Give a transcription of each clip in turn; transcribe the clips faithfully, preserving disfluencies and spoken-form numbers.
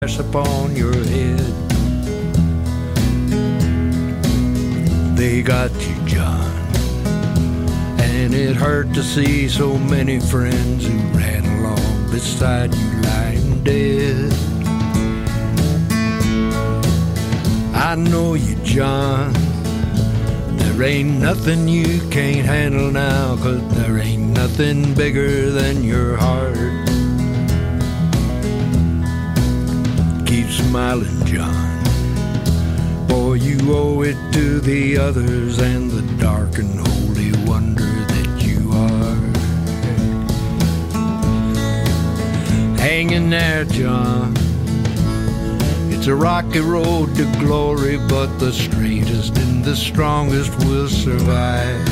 upon your head. They got you, John, and it hurt to see so many friends who ran along beside you lying dead. I know you, John. There ain't nothing you can't handle now, 'cause there ain't nothing bigger than your heart. Keep smiling, John, boy, you owe it to the others and the dark and holy wonder that you are. Hanging there, John, it's a rocky road to glory, but the straightest and the strongest will survive.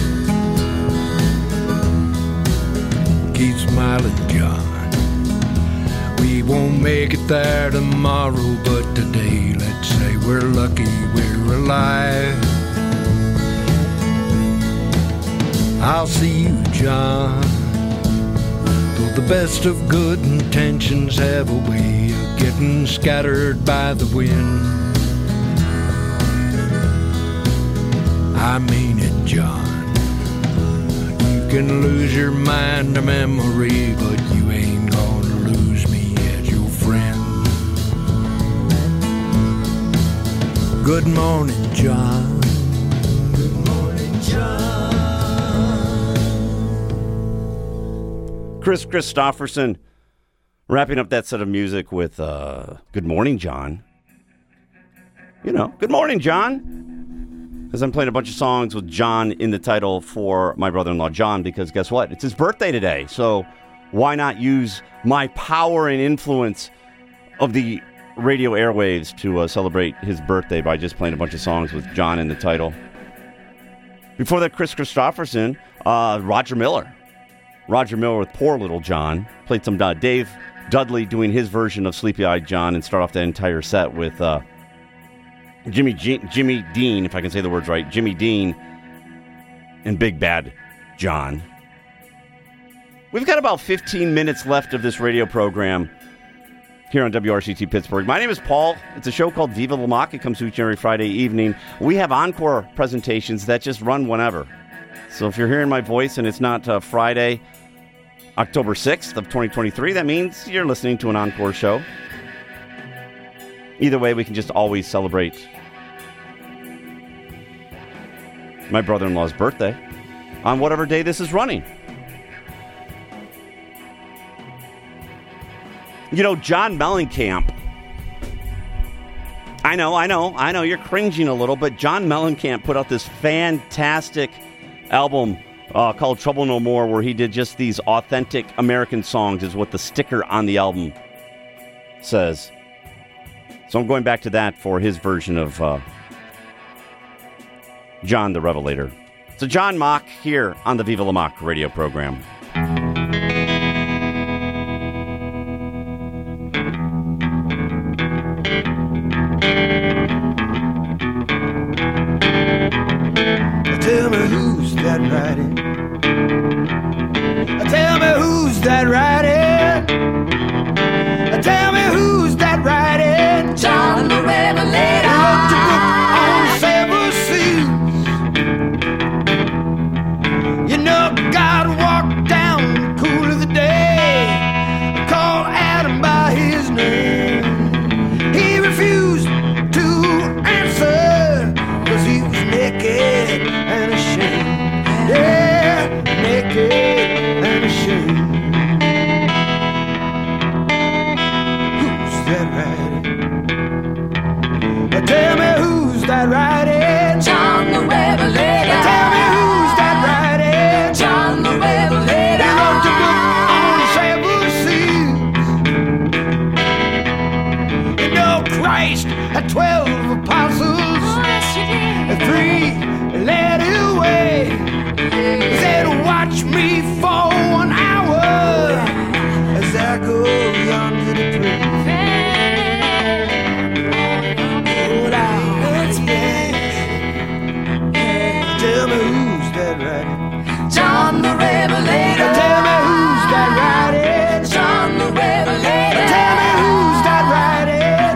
Keep smiling, John. We won't make it there tomorrow, but today, let's say we're lucky we're alive. I'll see you, John, though the best of good intentions have a way of getting scattered by the wind. I mean it, John. You can lose your mind to memory, but you ain't gonna lose me as your friend. Good morning, John. Good morning, John. Kris Kristofferson wrapping up that set of music with uh, Good Morning, John. You know, Good Morning, John. As I'm playing a bunch of songs with John in the title for my brother-in-law, John, because guess what? It's his birthday today. So why not use my power and influence of the radio airwaves to uh, celebrate his birthday by just playing a bunch of songs with John in the title. Before that, Kris Kristofferson, uh, Roger Miller. Roger Miller with Poor Little John. Played some uh, Dave Dudley doing his version of Sleepy Eyed John, and start off that entire set with uh, Jimmy G- Jimmy Dean, if I can say the words right, Jimmy Dean and Big Bad John. We've got about fifteen minutes left of this radio program here on W R C T Pittsburgh. My name is Paul. It's a show called Viva La Mock. It comes to each and every Friday evening. We have encore presentations that just run whenever. So if you're hearing my voice and it's not uh, Friday, October sixth of twenty twenty-three, that means you're listening to an encore show. Either way, we can just always celebrate my brother-in-law's birthday on whatever day this is running. You know, John Mellencamp. I know, I know, I know, you're cringing a little, but John Mellencamp put out this fantastic album uh, called Trouble No More, where he did just these authentic American songs, is what the sticker on the album says. So I'm going back to that for his version of uh, John the Revelator. So John Mock here on the Viva La Mock radio program. Tell me who's that riding? Tell me who's that riding? Tell me who's that riding? John the Revelator. He wrote the book on several seas. You know, God walked down in the cool of the day, called Adam by his name. He refused to answer, 'cause he was naked and ashamed. Yeah, naked and ashamed. Who's that riding? Tell me who's that riding? John the Revelator. Tell me who's that riding? John the Revelator. He wrote the book on several seas. You know, Christ had twelve apostles. And three led away. He said, watch me for one hour as I go yonder to pray. Hold out, yeah. Tell me who's that riding? John the Revelator. Tell me who's that riding? John the Revelator. Tell me who's that riding?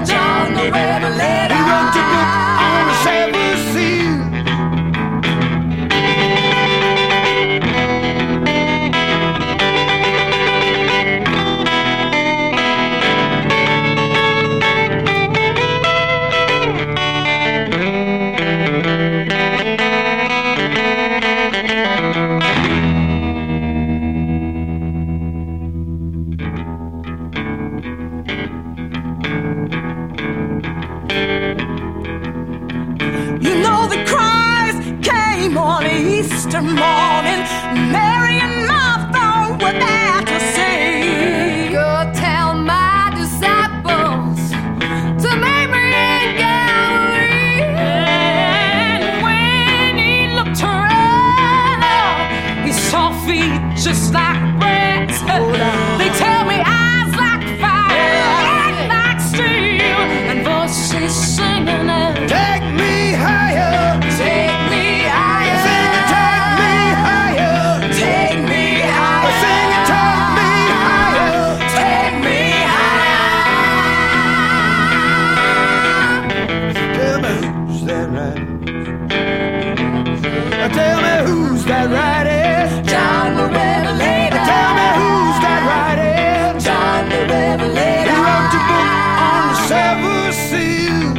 after morning, Mary and Martha were there to see. Go tell my disciples to meet me in Galilee. And when he looked around, he saw feet just like bread. They tell me eyes like fire, head like steel, and voices singing and Take me higher. Take me higher. Sing it, take me higher. Take me higher. Sing it, take me higher. Take me higher. Tell me who's that right? Tell me who's that right? John the Revelator. Tell me who's that right? John the Revelator. He wrote the book on the seven seals.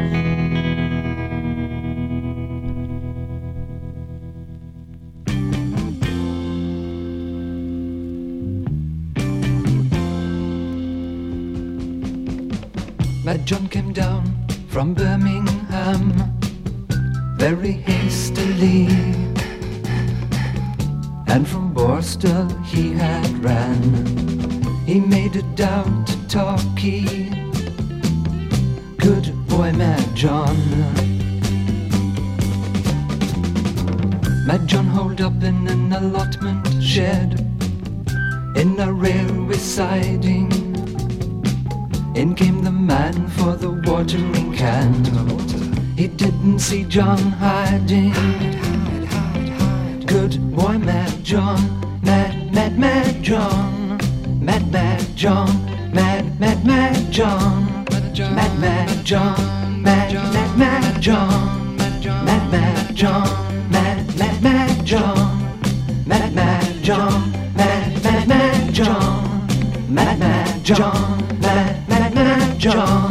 Mad John came down from Birmingham very hastily, and from Borstal he had ran. He made it down to Torquay. Good boy, Mad John. Mad John holed up in an allotment shed in a railway siding. In came the man for the watering can. He didn't see John hiding. Good boy, Mad John. Mad, mad, mad John. Mad, mad John. Mad, mad, mad John. Mad, mad John. Mad, mad, mad John. Mad, mad John. Mad, mad, mad John. Mad, mad John. Mad, mad, mad John. Mad, mad John. Mad, mad, mad John.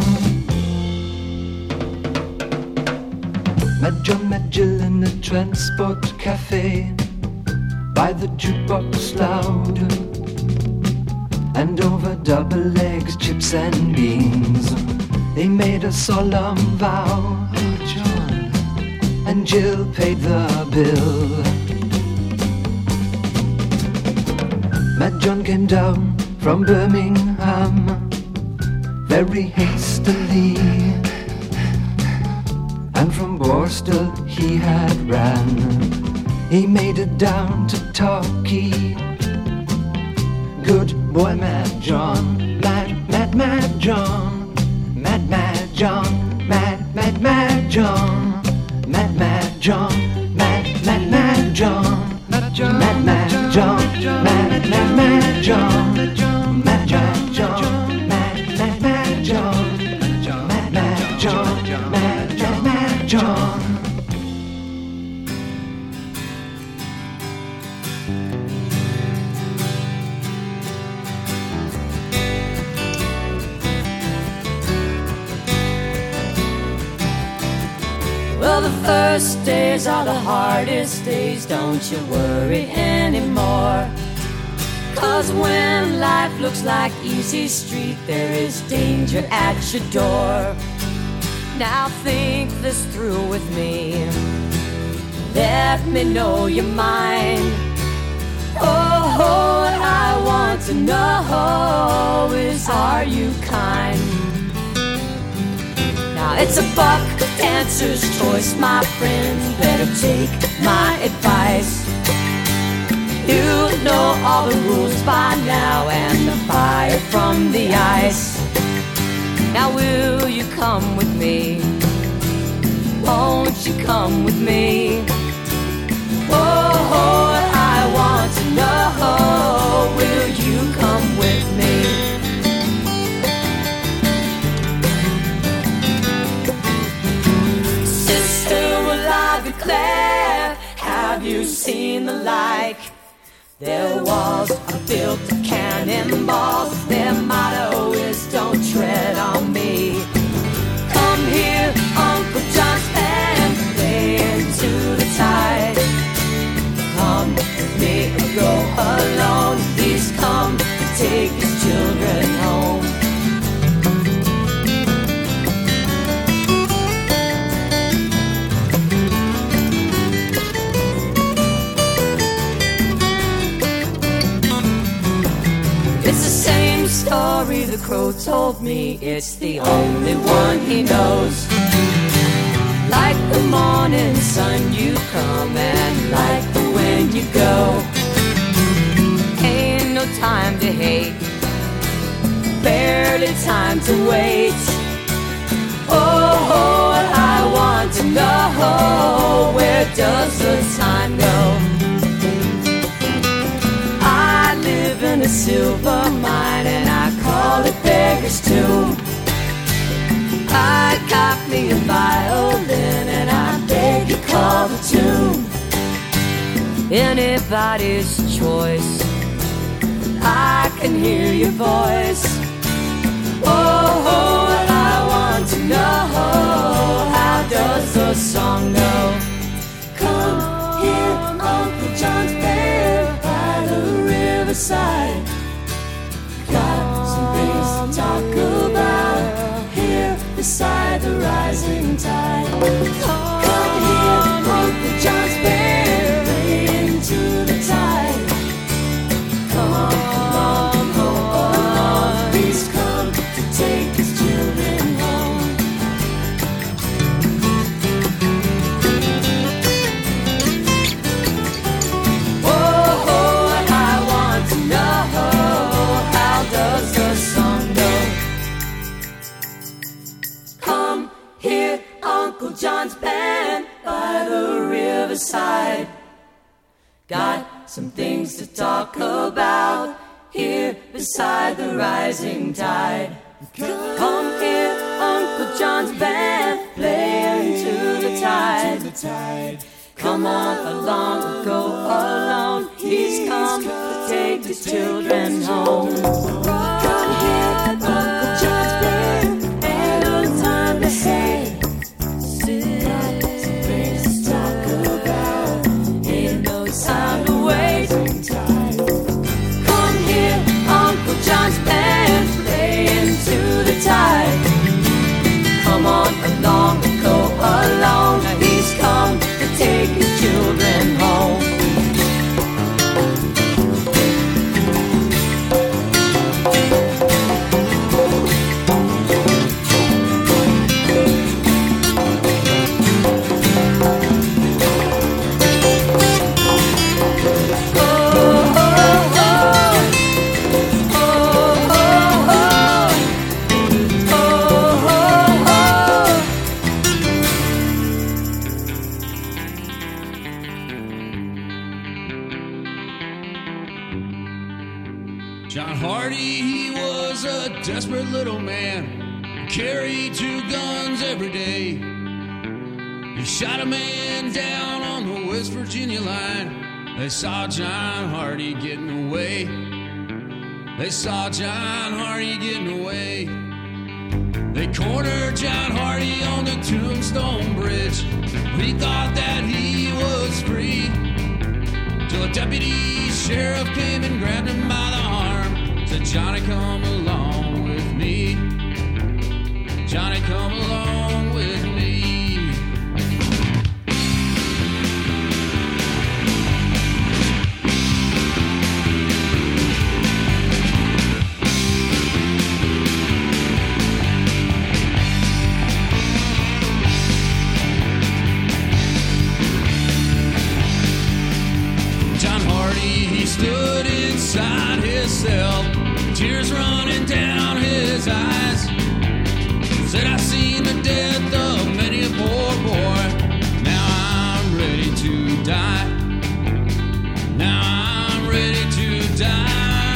Mad John met Jill in a transport cafe by the jukebox loud, and over double eggs, chips and beans they made a solemn vow. John and Jill paid the bill. Mad John came down from Birmingham very hastily, and from Borstal he had ran. He made it down to Torquay. Good boy, Mad John. Mad, mad, mad John. Mad, mad John. Mad, mad, mad John. Mad, mad John. Mad, mad, mad John. Mad, mad John. Mad, mad John. Mad, mad John. Mad, mad John. Mad, mad, mad John. Mad, mad John. Mad, mad John. Well, the first days are the hardest days, don't you worry anymore. Cause when life looks like easy street, there is danger at your door. Now think this through with me. Let me know your mind. Oh, what I want to know is, are you kind? Now it's a buck dancer's choice, my friend. Better take my advice. You know all the rules by now, and the fire from the ice. Now will you come with me? Won't you come with me? Oh, what I want to know, will you come with me? Sister, will I declare, have you seen the like? Their walls are built of cannonballs. Their motto is, don't tread on me. Come here, Uncle John's band, play into the tide. Come with me or go alone. Please come and take his children home. told me it's the only one he knows. Like the morning sun you come and like the wind you go. Ain't no time to hate, barely time to wait. Oh, I want to know, where does the time go? I live in a silver mine and I call it Beggar's Tomb. I got me a violin and I beg you call the tune. Anybody's choice, I can hear your voice. Oh, I want to know, how does the song go? Come here, Uncle John's band by the riverside. Got some things to talk about here beside the rising tide. Come here, Uncle John's band, play into the tide. Come on, come on, come on, please come to take his children home. Oh, I want to know, how does the song go? Come here, Uncle John's band by the riverside. Got some things to talk about here beside the rising tide. Come here, Uncle John's band, play into the tide. Come on along, go alone. He's come to take his children home. Come here, Uncle John's band, ain't no time to hate. Got some things to talk about, ain't no time to wait. Come here, Uncle John's band, play into the tide. Come on along, go along. He's come to take his children home. John Hardy, he was a desperate little man, carried two guns every day. He shot a man down on the West Virginia line. They saw John Hardy getting away. They saw John Hardy getting away. They cornered John Hardy on the Tombstone Bridge. We thought that he was free, till a deputy sheriff came and grabbed him by the arm. Said, Johnny, come along with me. Johnny, come along with me. John Hardy, he stood inside his cell, tears running down his eyes. Said, I've seen the death of many a poor boy. Now I'm ready to die. Now I'm ready to die.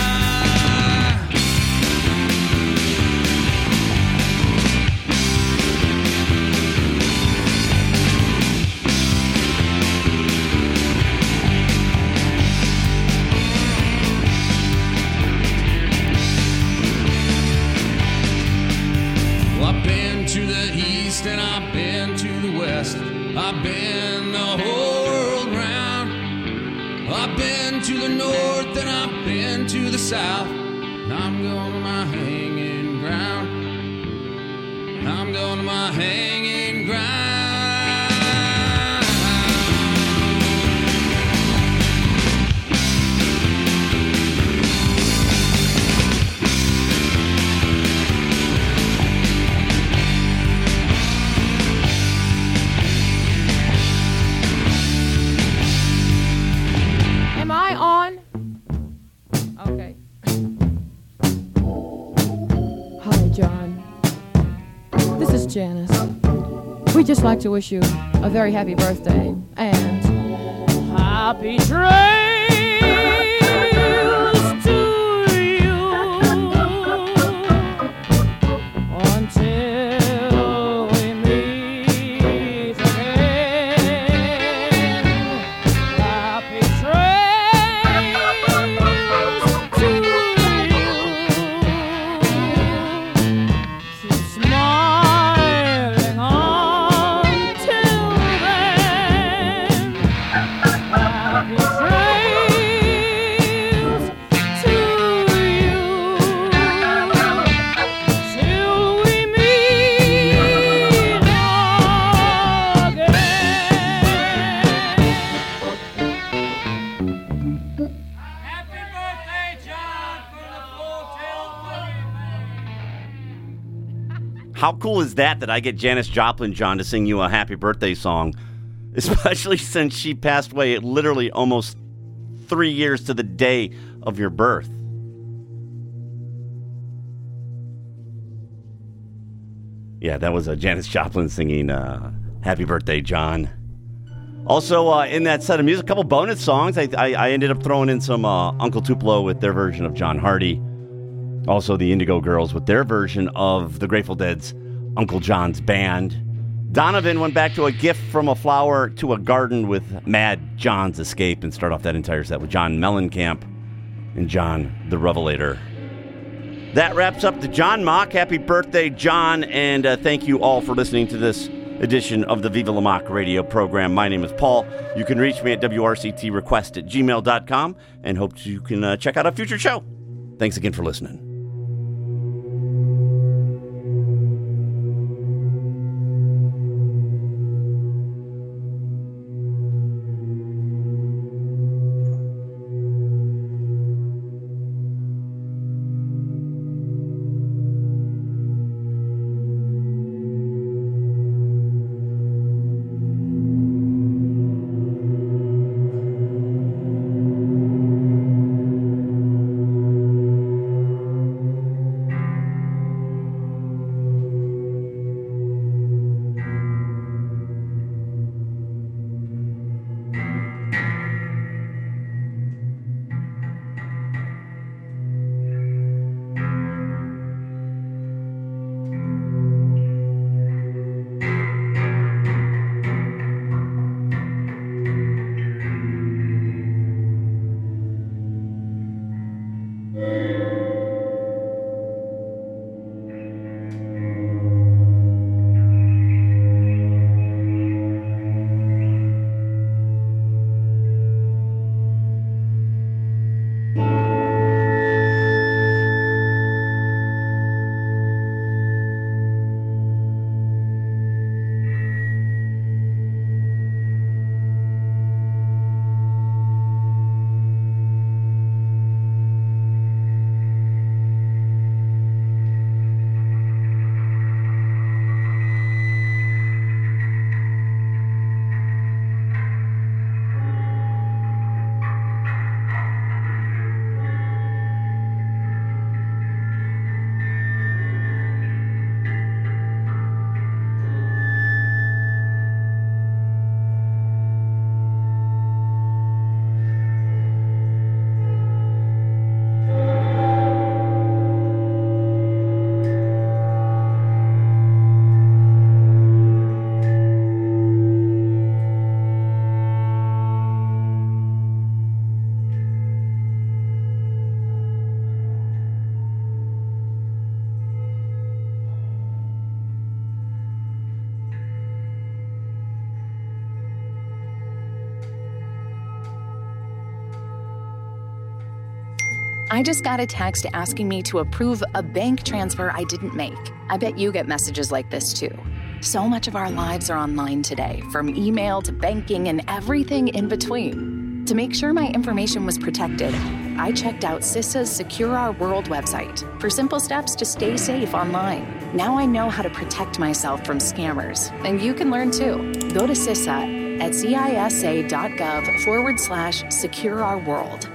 I've been to the east and I've been to the west. I've been the whole world round. I've been to the north and I've been to the south. I'm going to my hanging ground. I'm going to my hanging ground. this is Janice. We'd just like to wish you a very happy birthday and happy trails to you until we meet again. Happy trails to you. Keep smiling until then. Happy trails to you till we meet again. Happy birthday, John, from the Full Tilt Boogie Man. How cool is that that I get Janis Joplin, John, to sing you a happy birthday song? Especially since she passed away literally almost three years to the day of your birth. Yeah, that was uh, Janis Joplin singing uh, Happy Birthday, John. Also, uh, in that set of music, a couple bonus songs. I, I, I ended up throwing in some uh, Uncle Tupelo with their version of John Hardy. Also, the Indigo Girls with their version of the Grateful Dead's Uncle John's Band. Donovan went back to a gift from a flower to a garden with Mad John's Escape and start off that entire set with John Mellencamp and John the Revelator. That wraps up the John Mock. Happy birthday, John, and uh, thank you all for listening to this edition of the Viva La Mock radio program. My name is Paul. You can reach me at W R C T request at gmail dot com and hope you can uh, check out a future show. Thanks again for listening. I just got a text asking me to approve a bank transfer I didn't make. I bet you get messages like this too. So much of our lives are online today, from email to banking and everything in between. To make sure my information was protected, I checked out CISA's Secure Our World website for simple steps to stay safe online. Now I know how to protect myself from scammers, and you can learn too. Go to CISA at cisa.gov forward slash secure our world.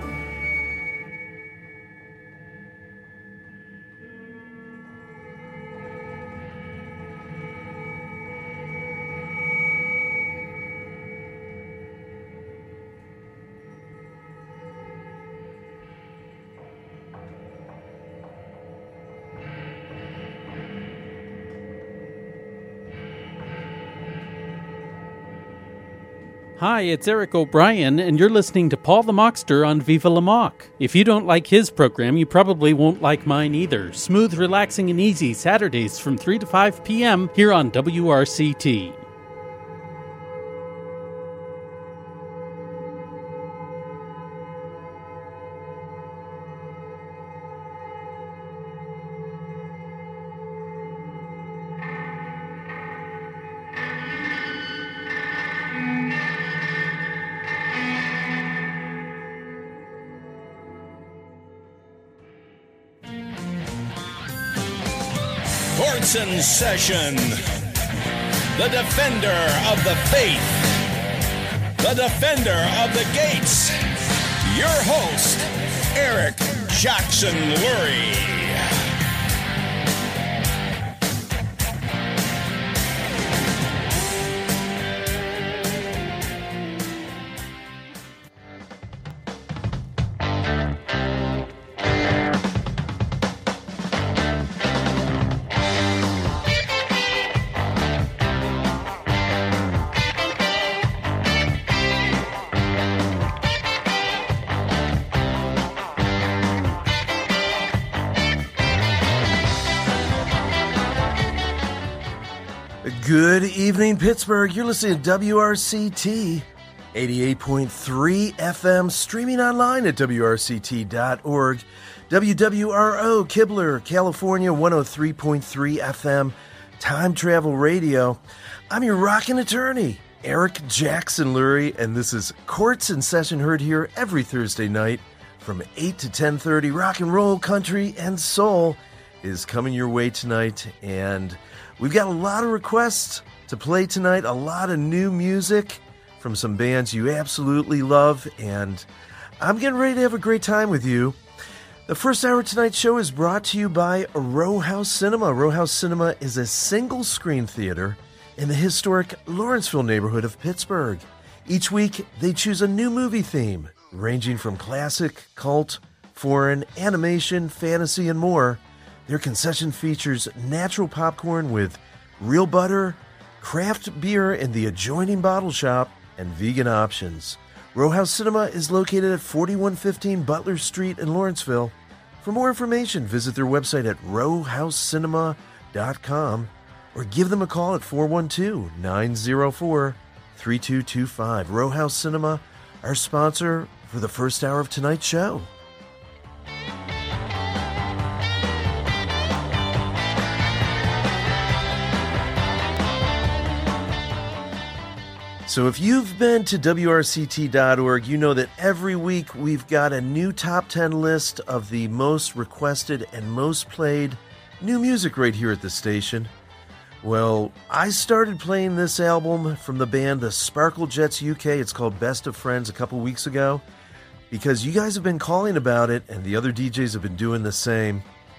Hi, it's Eric O'Brien, and you're listening to Paul the Mockster on Viva La Mock. If you don't like his program, you probably won't like mine either. Smooth, relaxing, and easy Saturdays from three to five p.m. here on W R C T. Courtson Session, the defender of the faith, the defender of the gates, your host, Eric Jackson Lurie. Good evening, Pittsburgh. You're listening to W R C T eighty-eight point three F M, streaming online at W R C T dot org. W W R O, Kibler, California, one oh three point three F M, Time Travel Radio. I'm your rockin' attorney, Eric Jackson Lurie, and this is Courts in Session, heard here every Thursday night from eight to ten thirty. Rock and roll, country, and soul is coming your way tonight, and we've got a lot of requests to play tonight, a lot of new music from some bands you absolutely love, and I'm getting ready to have a great time with you. The first hour of tonight's show is brought to you by Row House Cinema. Row House Cinema is a single-screen theater in the historic Lawrenceville neighborhood of Pittsburgh. Each week, they choose a new movie theme, ranging from classic, cult, foreign, animation, fantasy, and more. Their concession features natural popcorn with real butter, craft beer in the adjoining bottle shop, and vegan options. Row House Cinema is located at forty-one fifteen Butler Street in Lawrenceville. For more information, visit their website at row house cinema dot com or give them a call at four one two, nine oh four, three two two five. Row House Cinema, our sponsor for the first hour of tonight's show. So if you've been to W R C T dot org, you know that every week we've got a new top ten list of the most requested and most played new music right here at the station. Well, I started playing this album from the band The Sparkle Jets U K. It's called Best of Friends a couple weeks ago because you guys have been calling about it and the other D Js have been doing the same.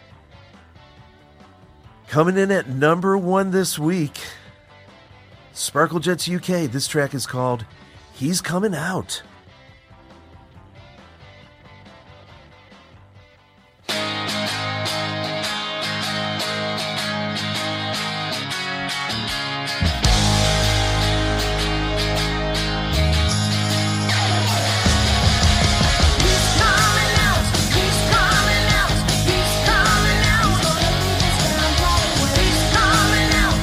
Coming in at number one this week, Sparkle Jets U K, this track is called He's Coming Out.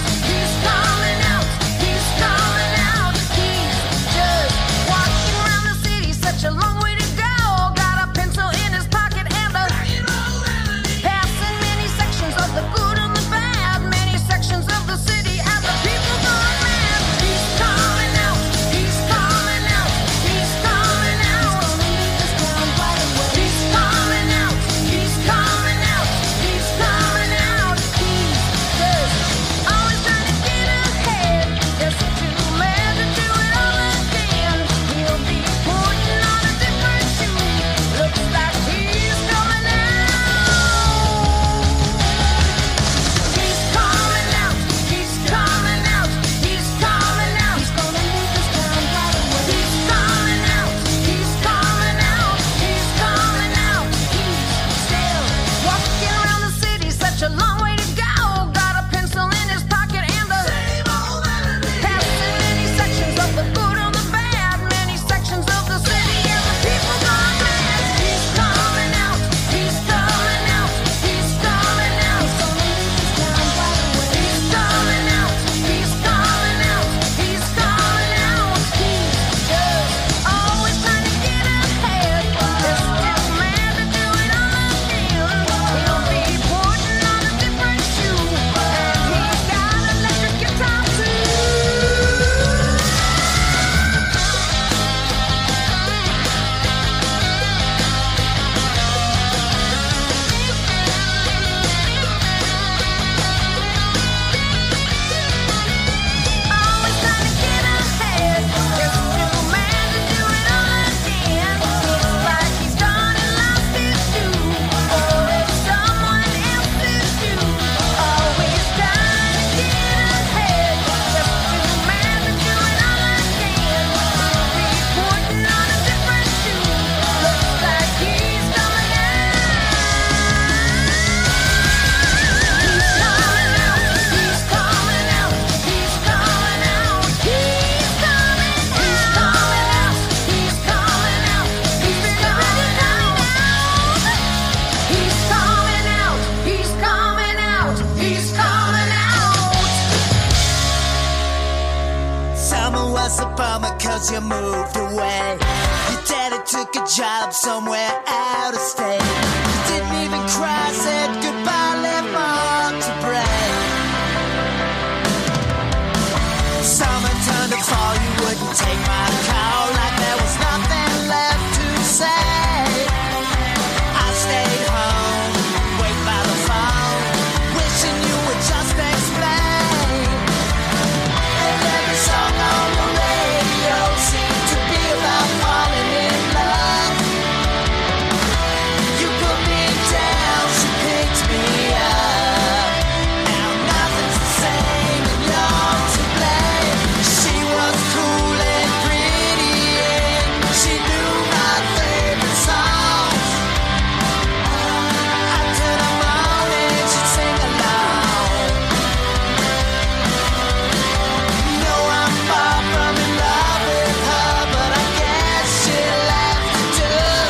Walking around must have bummed cause you moved away. Your daddy took a job somewhere out of state. You didn't even cry, said goodbye, left my heart to break. Summer turned to fall, you wouldn't take my call, like there was nothing left to say. I stayed home, wait by the phone, wishing you would just explain. And every song on the radio seemed to be about falling in love. You put me down, she picked me up. Now nothing's the same and you're to blame. She was cool and pretty and she knew my favorite songs. I'd turn them on and she'd sing along. No, I'm far from in love with her, but I guess she left too.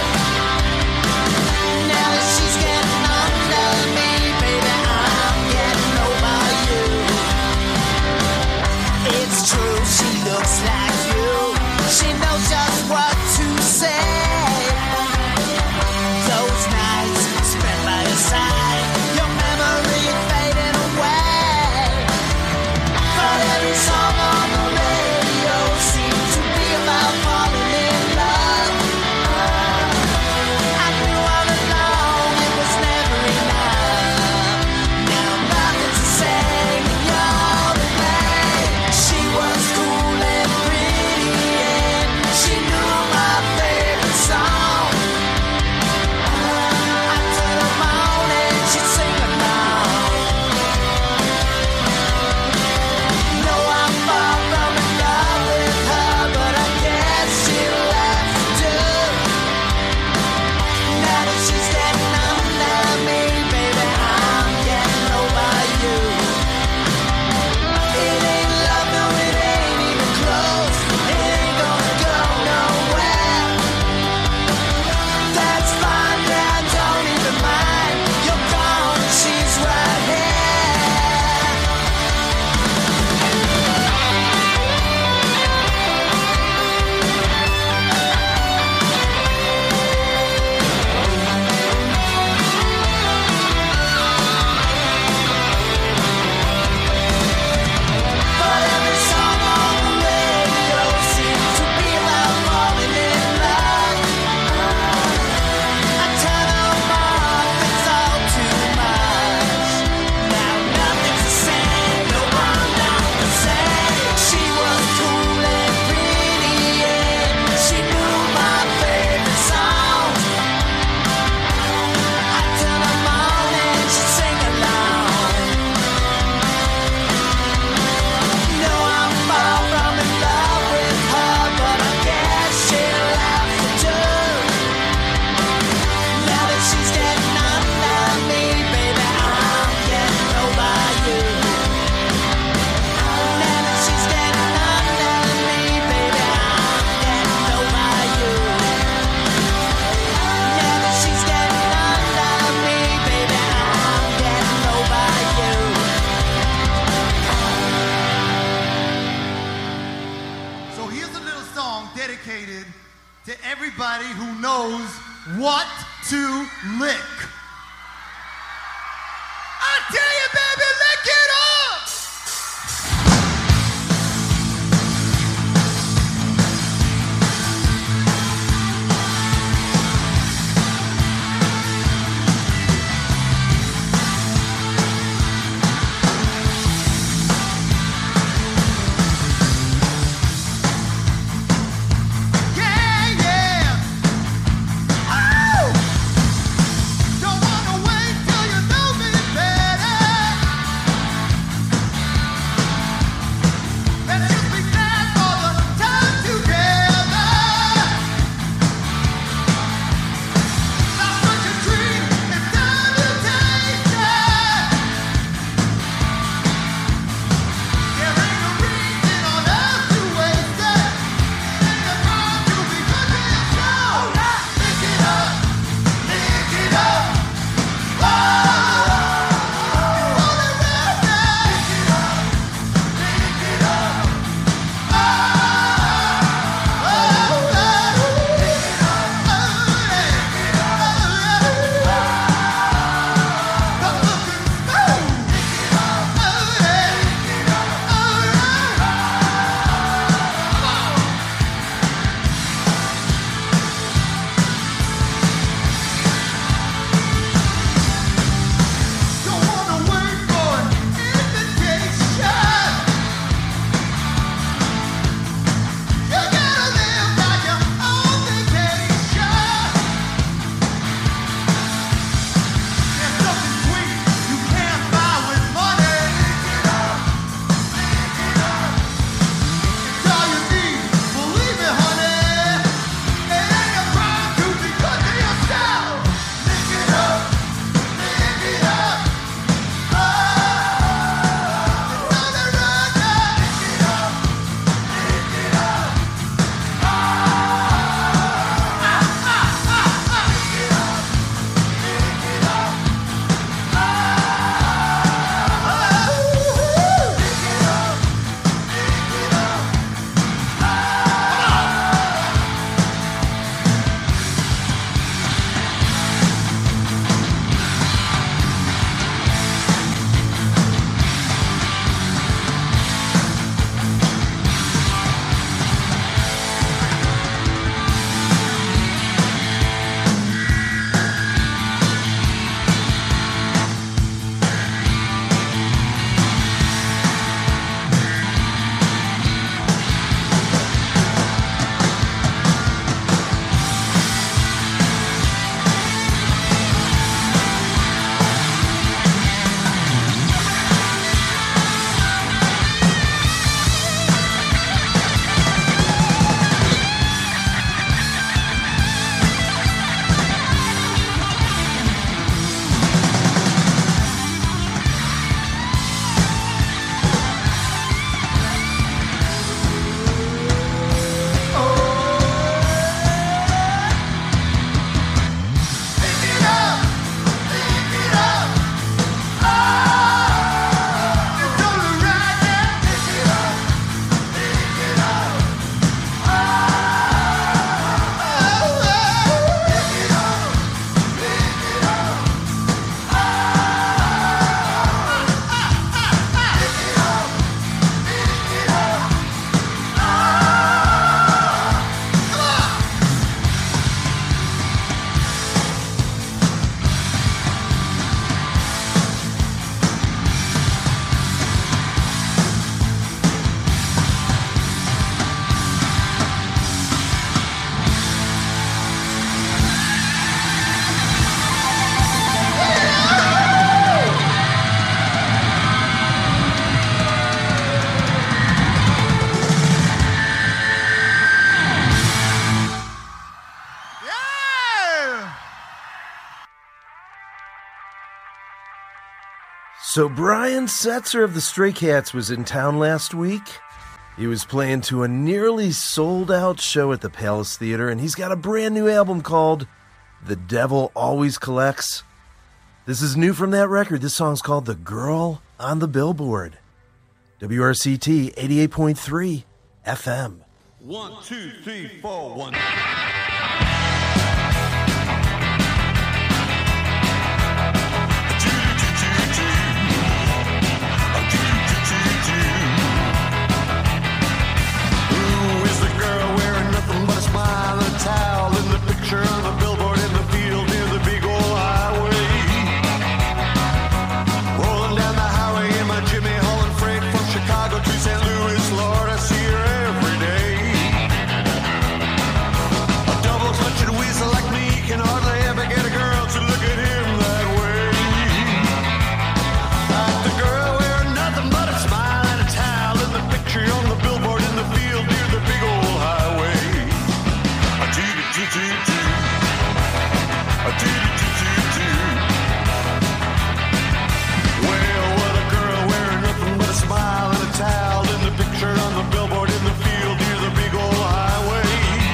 Now that she's getting under me, baby, I'm getting over you. It's true, she looks like you. She knows just what to say. Those nights spent by your side, your memory fading away. But every song on the radio seems to be about falling in love. I knew all along it was never enough. Now nothing's the same and you're the way. She was cool and pretty and she knew my favorite song. I'd turn them on and she'd sing along. No, I'm far from in love with her, but I guess she left too. Now that she's getting under me, baby, I'm getting over you. It ain't love, no, it ain't even close. It ain't gonna go nowhere. That's fine, yeah, I don't even mind. You're gone and she's right here. But every song on the radio seems to be about falling in love. I turn them off, it's all too much. Now nothing's the same, no one knows the same. She was cool and pretty and she knew my favorite songs. I turn them on and she'd sing along. No, I'm far from in love with her, but I guess she left too. Now that she's getting under me, baby, I'm getting over you. Now that she's getting under me, baby, I'm getting over you. Now that she's getting under me, baby, I'm getting over you. So here's a little song dedicated to everybody who knows what to lick. I tell you, baby, lick it up! Yeah, yeah. Oh! Don't So Brian Setzer of the Stray Cats was in town last week. He was playing to a nearly sold-out show at the Palace Theater, and he's got a brand new album called The Devil Always Collects. This is new from that record. This song's called The Girl on the Billboard. W R C T eighty-eight point three F M. One, two, three, four, one. Smile and a towel in the picture on the billboard in the field near the big old highway. Rolling down the highway in my Jimmy hauling freight from Chicago to Saint Louis, Lord, I see her every day. A double clutching weasel like me can hardly ever get a girl to look at him that way. Like the girl wearing nothing but a smile and a towel in the picture on the billboard in the field near the big old highway. Well, what a girl wearing nothing but a smile and a towel in the picture on the billboard in the field near the big old highway.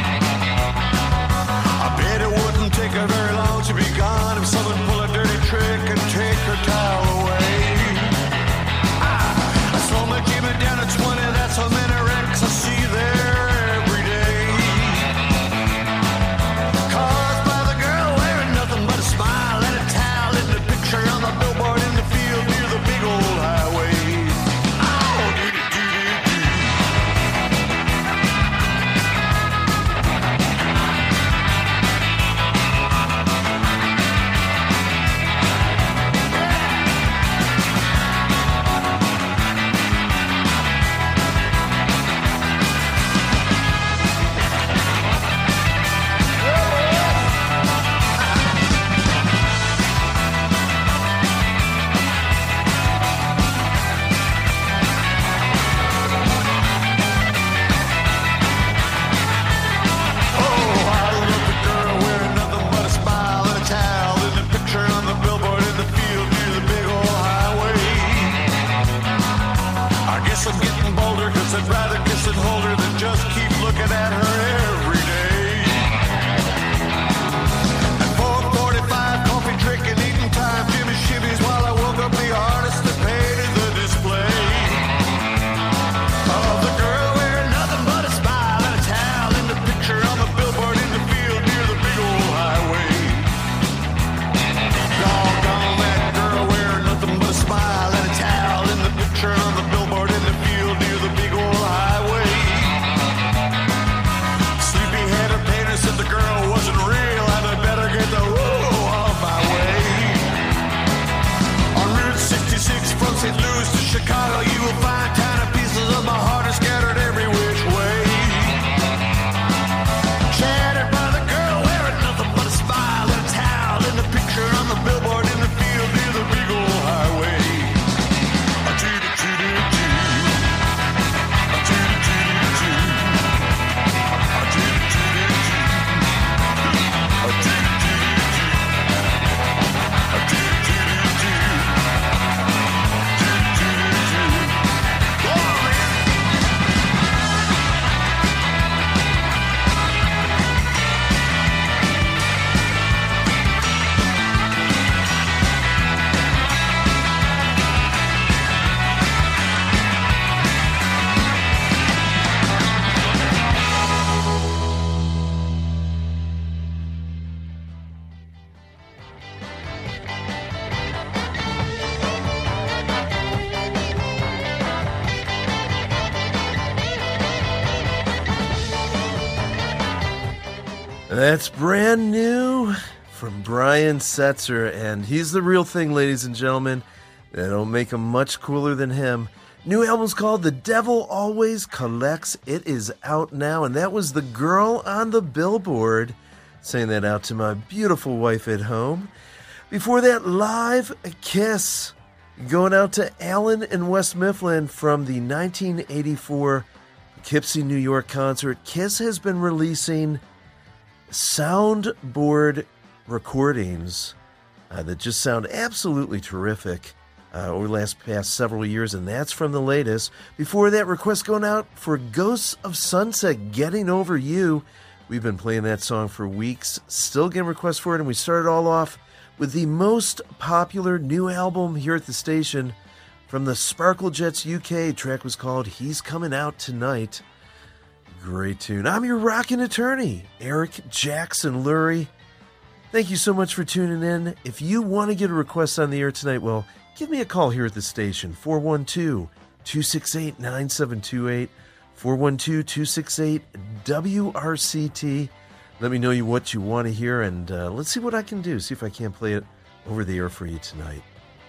I bet it wouldn't take her very long to be gone if someone pull a dirty trick and take her towel away. Ah, I slow my Jimmy down to twenty, that's how many wrecks I see there every day. Smile and a towel in the picture on the billboard in the field near the big old highway. Oh, do-do-do-do-do. I'm getting bolder, cause I'd rather kiss and hold her than just keep looking at her every day. At four forty-five, coffee drinking, eating time, Jimmy shimmies while I woke up the artist that painted the display. Of the girl wearing nothing but a smile and a towel in the picture on the billboard in the field near the big old highway. Doggone that girl wearing nothing but a smile and a towel in the picture on the billboard in the field near the big old highway. Sleepy-headed painter said the girl wasn't real and I better get the woo off my way. On Route sixty-six from Saint Louis to Chicago, you will find tiny pieces of my heart are scattered every which way. Shattered by the girl wearing nothing but a smile and a towel in the picture on the billboard in the field near the big old highway. That's brand new from Brian Setzer, and he's the real thing, ladies and gentlemen. That don't make him much cooler than him. New album's called The Devil Always Collects. It is out now, and that was The Girl on the Billboard. Saying that out to my beautiful wife at home. Before that, Live Kiss. Going out to Alan in West Mifflin from the nineteen eighty-four Poughkeepsie, New York concert. Kiss has been releasing soundboard recordings uh, that just sound absolutely terrific. uh, over the last past several years, and that's from the latest. Before that, request going out for Ghosts of Sunset, Getting Over You. We've been playing that song for weeks, still getting requests for it, and we started all off with the most popular new album here at the station from the Sparkle Jets U K. The track was called He's Coming Out Tonight. Great tune. I'm your rockin' attorney, Eric Jackson Lurie. Thank you so much for tuning in. If you want to get a request on the air tonight, well, give me a call here at the station, four one two, two six eight, nine seven two eight, four one two, two six eight, W R C T. Let me know you what you want to hear, and uh, let's see what I can do, see if I can't play it over the air for you tonight.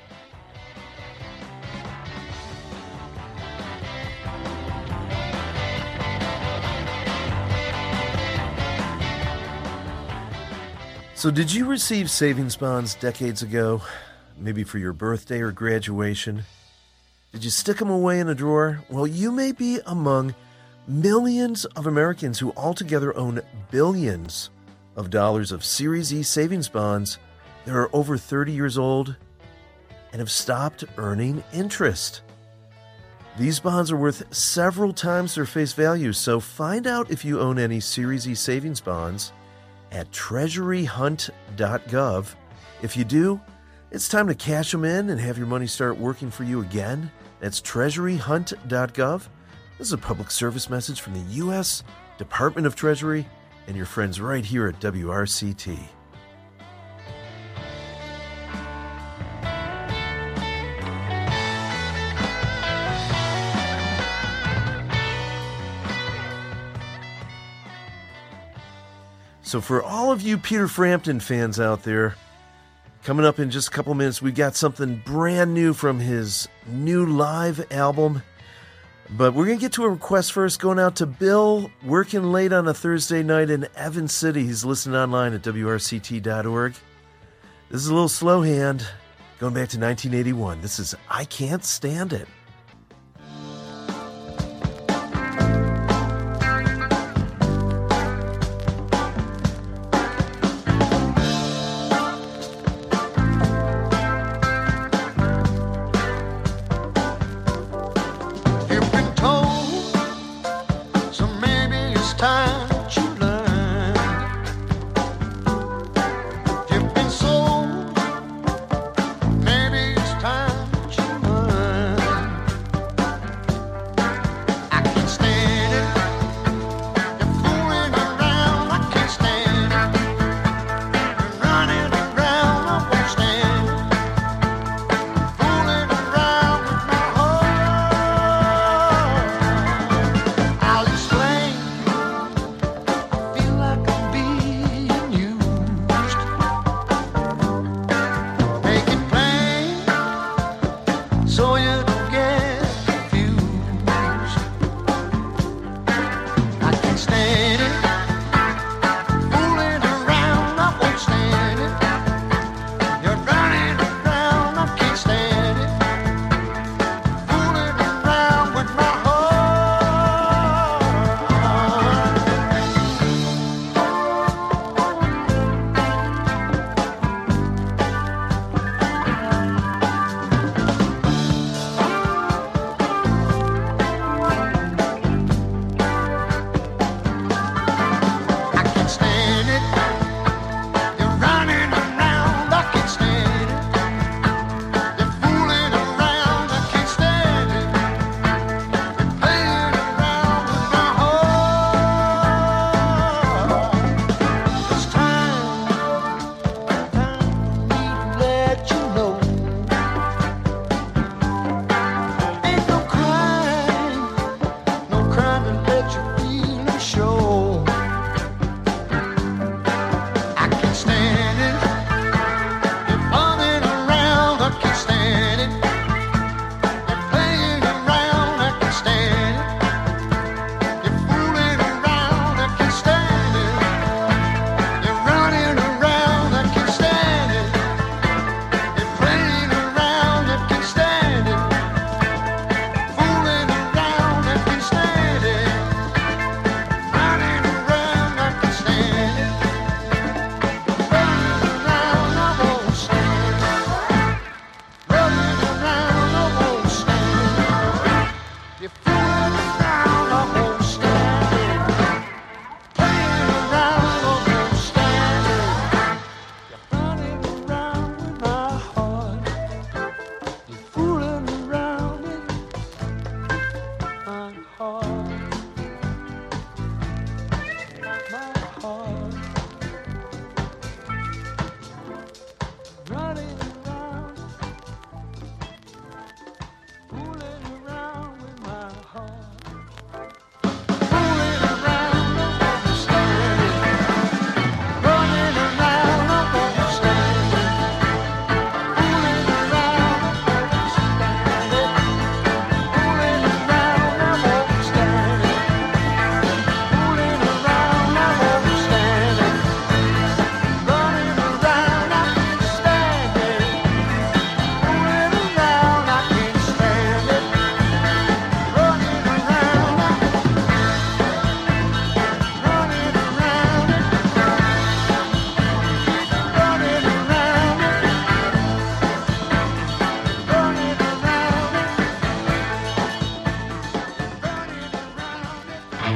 So did you receive savings bonds decades ago, maybe for your birthday or graduation? Did you stick them away in a drawer? Well, you may be among millions of Americans who altogether own billions of dollars of Series E savings bonds that are over thirty years old and have stopped earning interest. These bonds are worth several times their face value, so find out if you own any Series E savings bonds at treasury hunt dot gov. If you do, it's time to cash them in and have your money start working for you again. That's treasury hunt dot gov. This is a public service message from the U S Department of Treasury and your friends right here at W R C T. So for all of you Peter Frampton fans out there, coming up in just a couple minutes, we got something brand new from his new live album. But we're going to get to a request first, going out to Bill, working late on a Thursday night in Evans City. He's listening online at W R C T dot org. This is a little slow hand, going back to nineteen eighty-one. This is I Can't Stand It.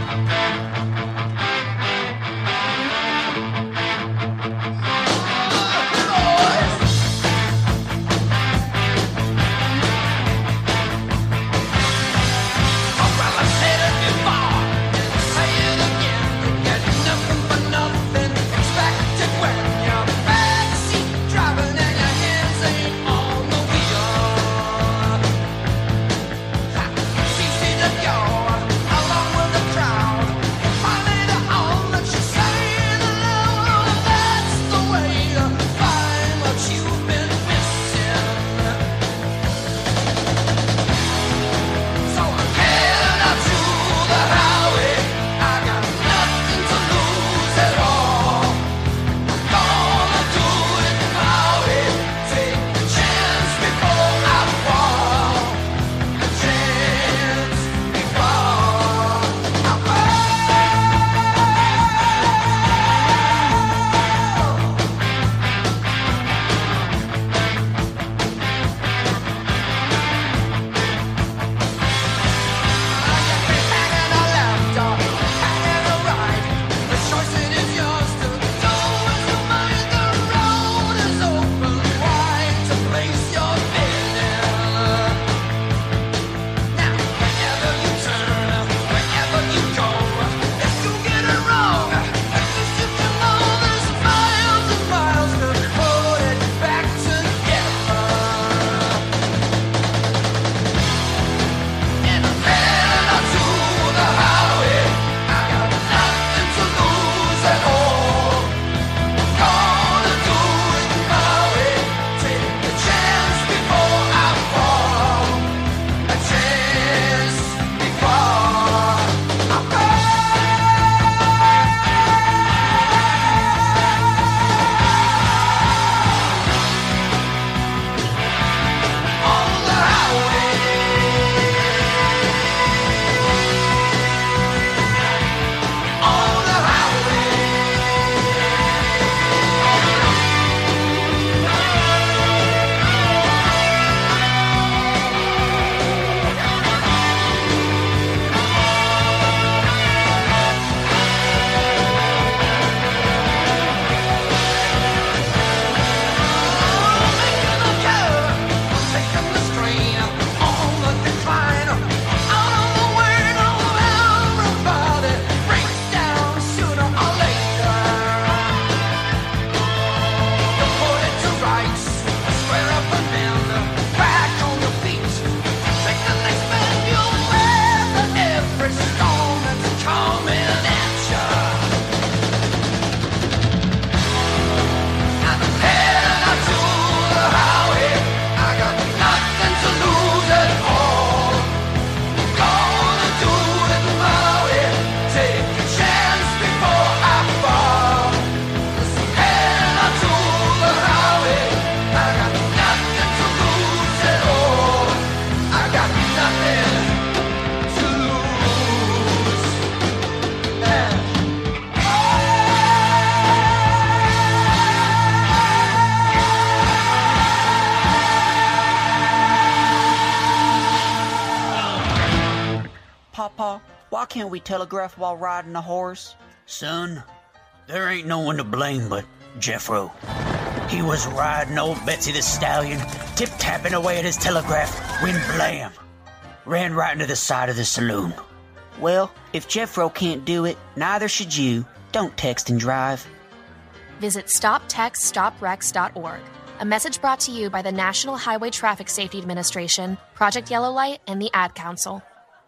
Papa, why can't we telegraph while riding a horse? Son, there ain't no one to blame but Jeffro. He was riding old Betsy the Stallion, tip-tapping away at his telegraph, when blam! Ran right into the side of the saloon. Well, if Jeffro can't do it, neither should you. Don't text and drive. Visit stop text stop wrecks dot org. A message brought to you by the National Highway Traffic Safety Administration, Project Yellow Light, and the Ad Council.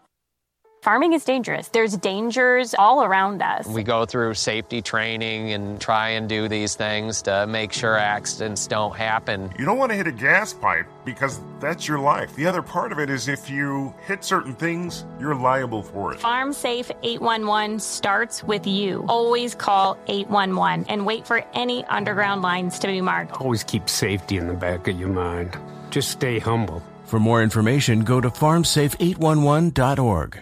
Farming is dangerous. There's dangers all around us. We go through safety training and try and do these things to make sure accidents don't happen. You don't want to hit a gas pipe because that's your life. The other part of it is if you hit certain things, you're liable for it. Farm Safe eight one one starts with you. Always call eight one one and wait for any underground lines to be marked. Always keep safety in the back of your mind. Just stay humble. For more information, go to farm safe eight one one dot org.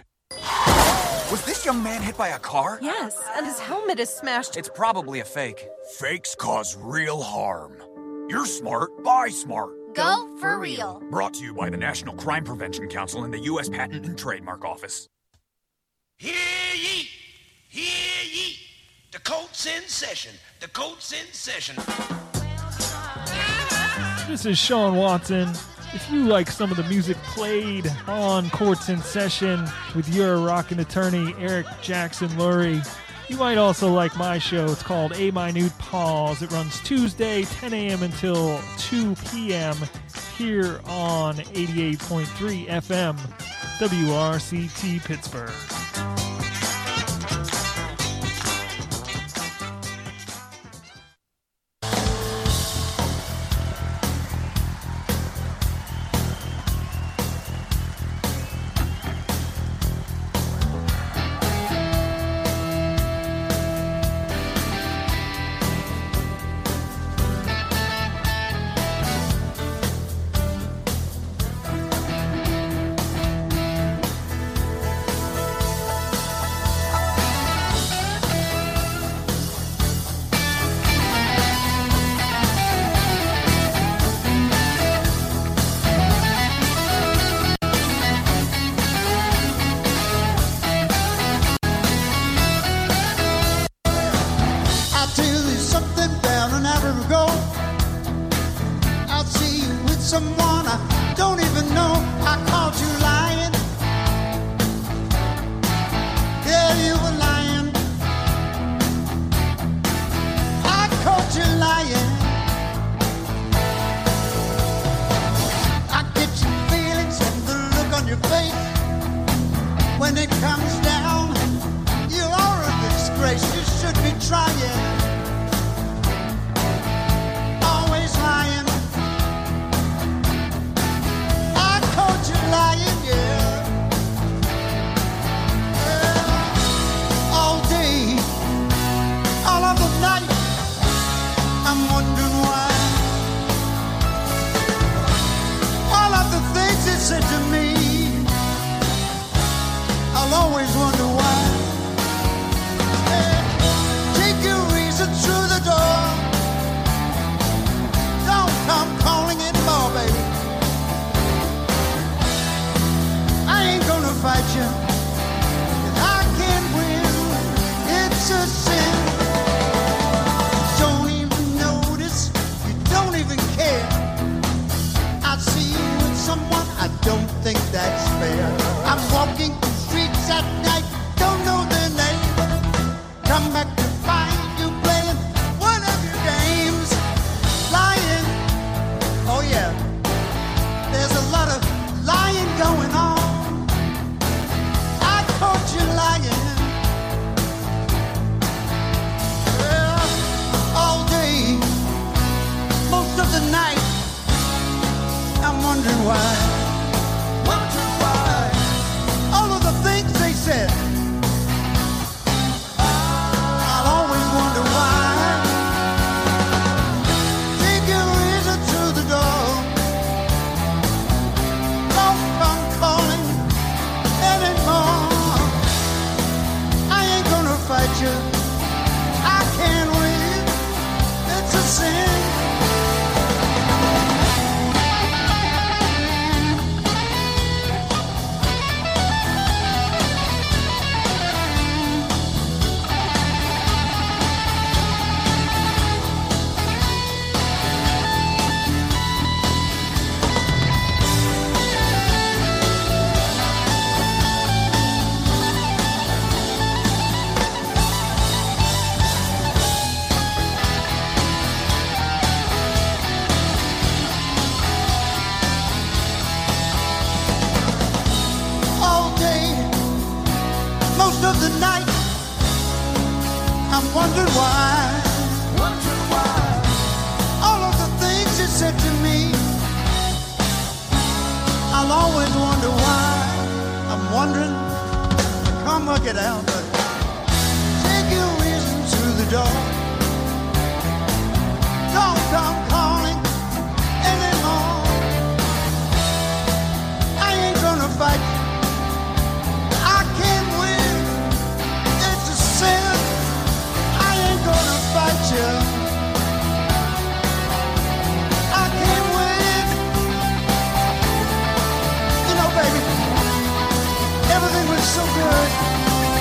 Was this young man hit by a car? Yes, and his helmet is smashed. It's probably a fake. Fakes cause real harm. You're smart. Buy smart. Go for real. Brought to you by the National Crime Prevention Council and the U S Patent and Trademark Office. Hear ye, hear ye, the Colts in session, the Colts in session. This is Sean Watson. If you like some of the music played on Courts in Session with your rockin' attorney, Eric Jackson Lurie, you might also like my show. It's called A Minute Pause. It runs Tuesday, ten a.m. until two p.m. here on eighty-eight point three F M, W R C T Pittsburgh. Everything was so good.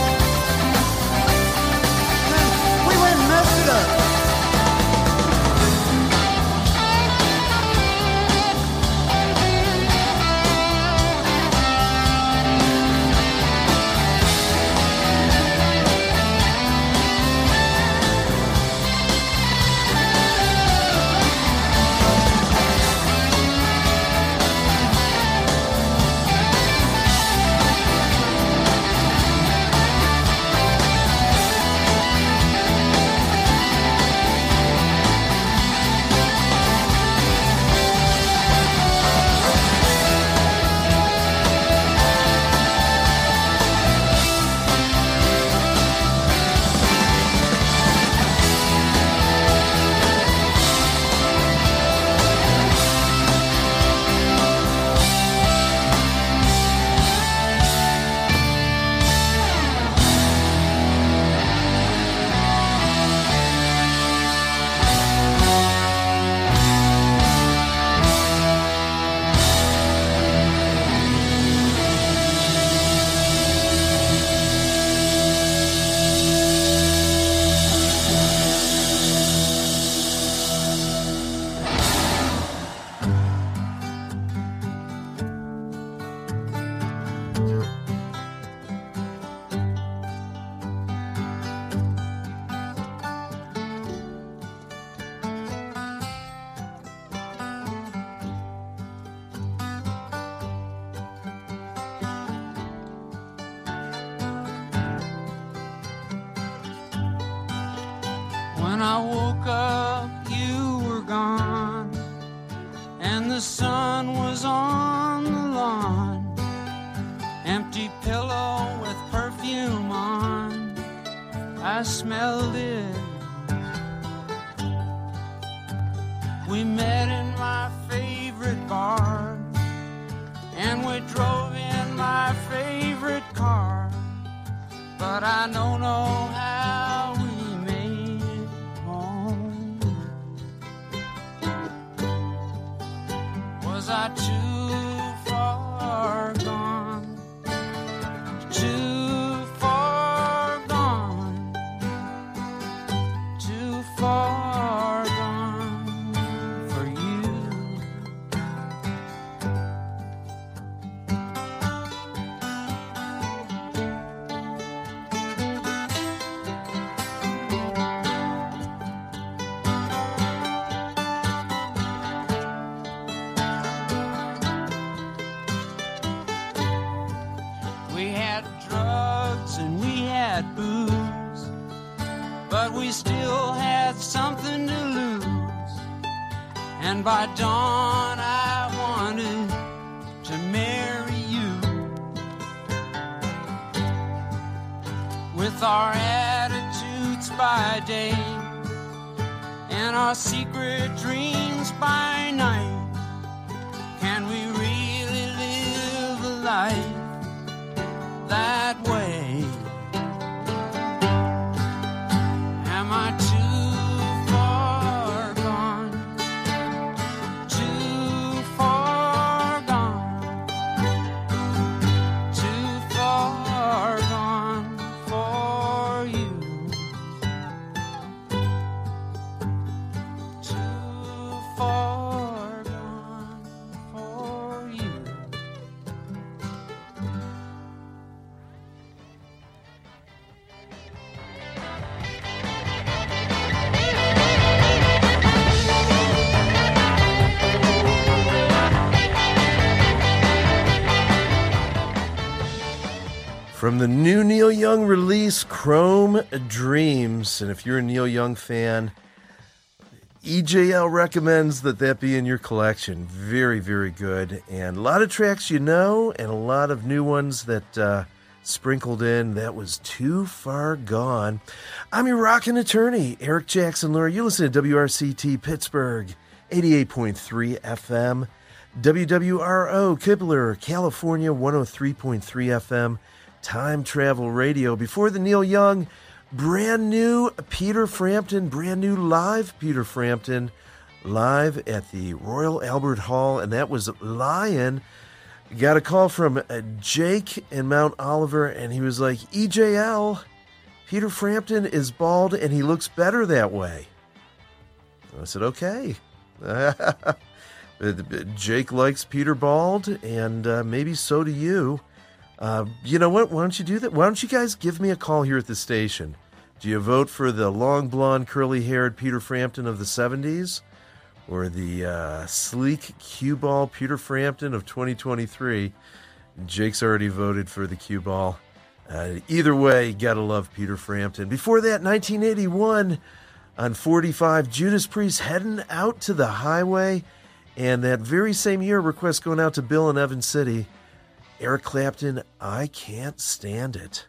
I woke up, you were gone, and the sun was on the lawn. Empty pillow with perfume on, I smelled it. We met in my favorite bar, and we drove in my favorite car, but I don't know how we made it home. Was I too far gone? Too far gone? Too far gone for you? We had drugs and we had booze, but we still had something to lose. And by dawn I wanted to marry you. With our attitudes by day and our secret dreams by night, can we really live a life that way? Am I too far gone? Too far gone? Too far gone for you? Too far gone for you? From the new Neil Young release, Chrome Dreams. And if you're a Neil Young fan, E J L recommends that that be in your collection. Very, very good. And a lot of tracks you know, and a lot of new ones that uh, sprinkled in. That was Too Far Gone. I'm your rockin' attorney, Eric Jackson Lurie. You listen to W R C T Pittsburgh, eighty-eight point three F M. W W R O Kibler, California, one oh three point three F M. Time Travel Radio. Before the Neil Young, brand new Peter Frampton, brand new live Peter Frampton, live at the Royal Albert Hall, and that was Lion. Got a call from uh, Jake in Mount Oliver, and he was like, E J L, Peter Frampton is bald, and he looks better that way. I said, okay. Jake likes Peter bald, and uh, maybe so do you. Uh, you know what? Why don't you do that? Why don't you guys give me a call here at the station? Do you vote for the long, blonde, curly-haired Peter Frampton of the seventies or the uh, sleek, cue ball Peter Frampton of twenty twenty-three? Jake's already voted for the cue ball. Uh, either way, you gotta love Peter Frampton. Before that, nineteen eighty-one, on forty-five, Judas Priest heading out to the highway. And that very same year, request going out to Bill in Evans City. Eric Clapton, I Can't Stand It.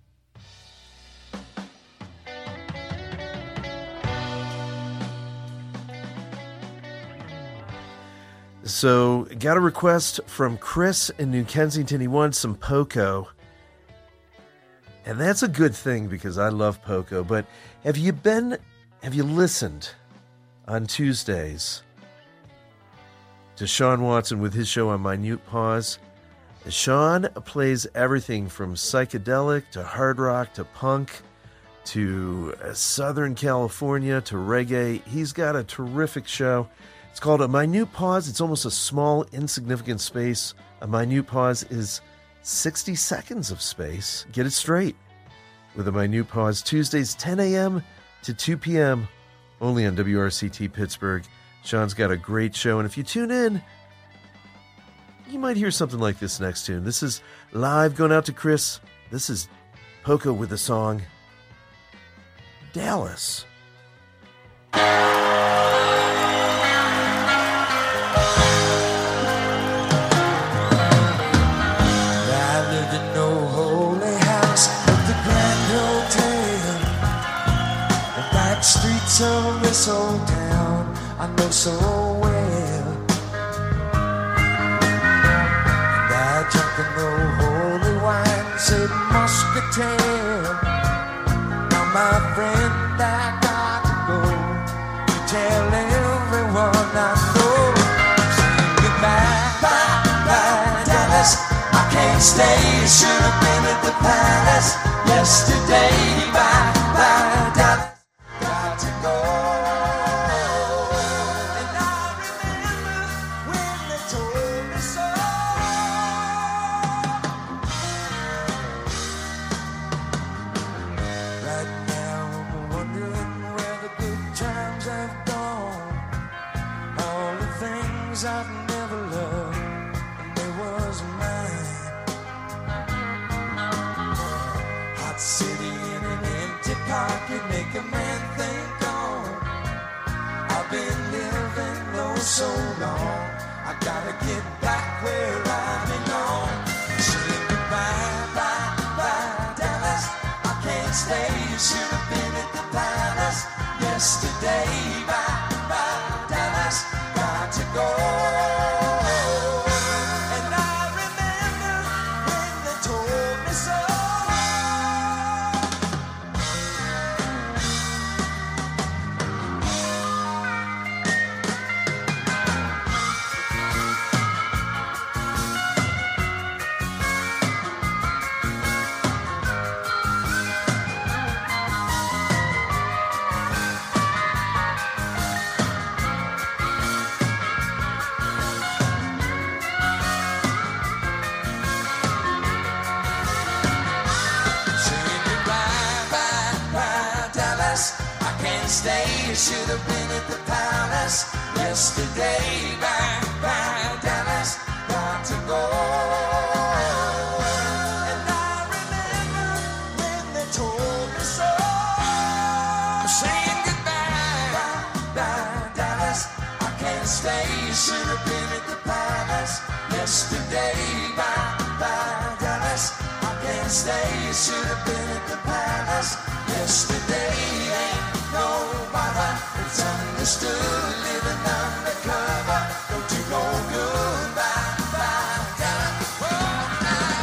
So, got a request from Chris in New Kensington. He wants some Poco. And that's a good thing because I love Poco. But have you been, have you listened on Tuesdays to Sean Watson with his show on Minute Pause? Sean plays everything from psychedelic to hard rock to punk to Southern California to reggae. He's got a terrific show. It's called A Minute Pause. It's almost a small, insignificant space. A minute pause is sixty seconds of space. Get it straight with A Minute Pause. Tuesdays, ten a.m. to two p.m. only on W R C T Pittsburgh. Sean's got a great show. And if you tune in, you might hear something like this next tune. This is live going out to Chris. This is Poco with the song Dallas. I lived in no holy house but the Grand Hotel. The back streets of this old town I know so well. And I drank the no holy wine, said muscatel. Now my friend, I got to go to tell everyone I know. Saying goodbye, bye, bye, Dallas. I can't stay, should have been at the palace yesterday. Bye, bye, Dallas. Got to go. And I remember when they told me so. Right now I'm wondering where the good times have gone. All the things I've never loved, and they was mine. Hot city in an empty pocket, make a man think on. I've been living low so long, I gotta get back where I belong. Saying goodbye, bye, bye, Dallas. I can't stay, you should have been at the palace yesterday. Bye, bye, Dallas. Got to go. And I remember when they told me so. Saying goodbye, bye, bye, Dallas. I can't stay, you should have been at the palace yesterday. Bye, bye, Dallas. Got to go. And I remember when they told me so. Saying goodbye, bye, bye, Dallas. I can't stay, you should have been at the palace yesterday. Bye, bye, Dallas. I can't stay, you should have been at the palace yesterday. Ain't no bother, it's understood. Living undercover, don't do no good. Bye, bye, Dallas. Oh, bye,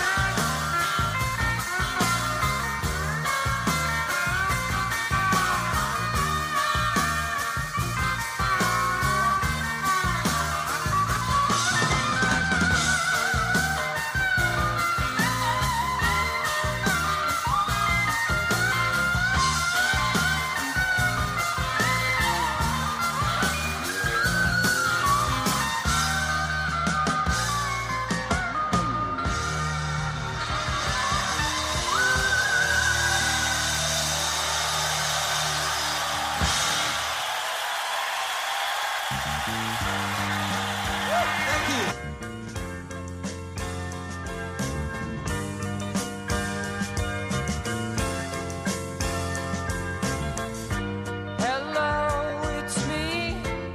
Hello, it's me.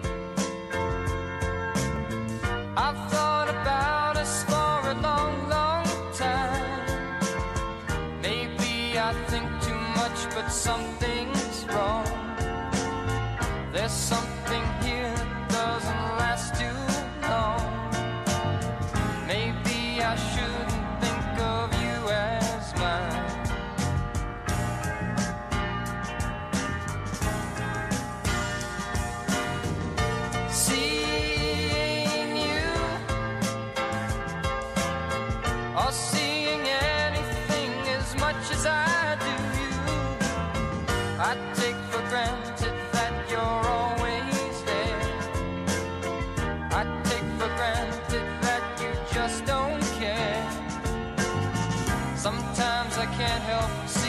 I've thought about us for a long, long time. Maybe I think too much, but something's wrong. There's something here that doesn't last too long. Maybe I shouldn't think of you as mine. Seeing you or seeing anything as much as I do you, I take for granted that you're always there. I take for granted that you just don't care. Sometimes I can't help